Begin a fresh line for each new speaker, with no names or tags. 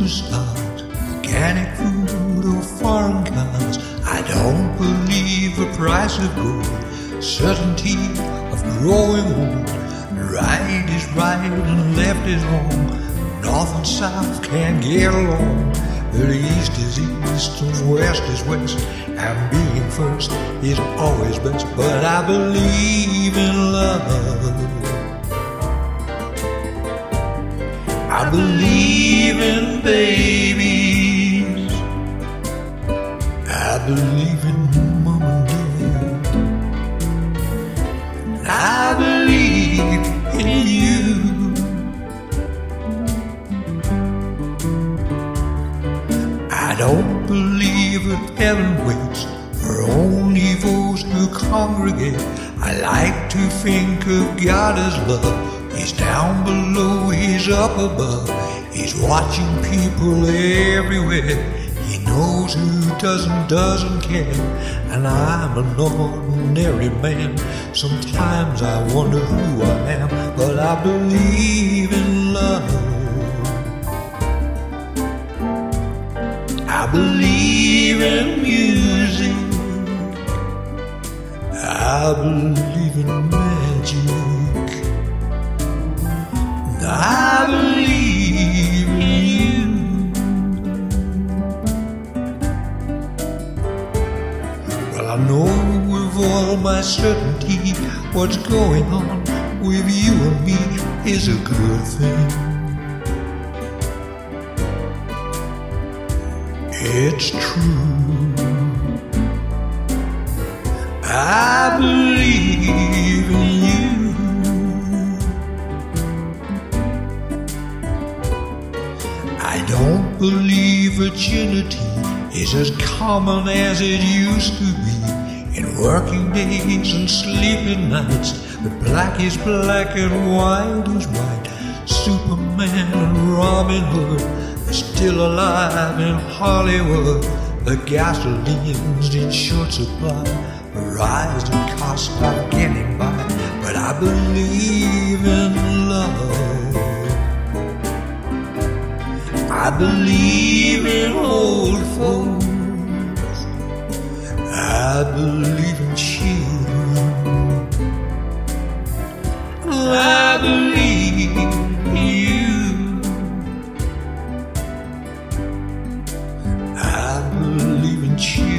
start, organic food or foreign cars. I don't believe the price of gold, certainty of growing old. Right is right and left is wrong. North and south can't get along. The east is east and west is west, and being first is always best. But I believe in love. I believe in babies. I believe in mom and dad. I believe in you. I don't believe that heaven waits for only those who congregate. I like to think of God as love. He's down below, he's up above. He's watching people everywhere. He knows who doesn't care. And I'm an ordinary man. Sometimes I wonder who I am, but I believe in love. I believe in music. I believe in magic. I believe in you. Well, I know with all my certainty what's going on with you and me is a good thing. It's true. I believe in you. I don't believe virginity is as common as it used to be. In working days and sleeping nights, the black is black and white is white. Superman and Robin Hood are still alive in Hollywood. The gasoline's in short supply. The rising cost of getting by. But I believe in love. I believe in old folks. I believe in children. I believe in you. I believe in children.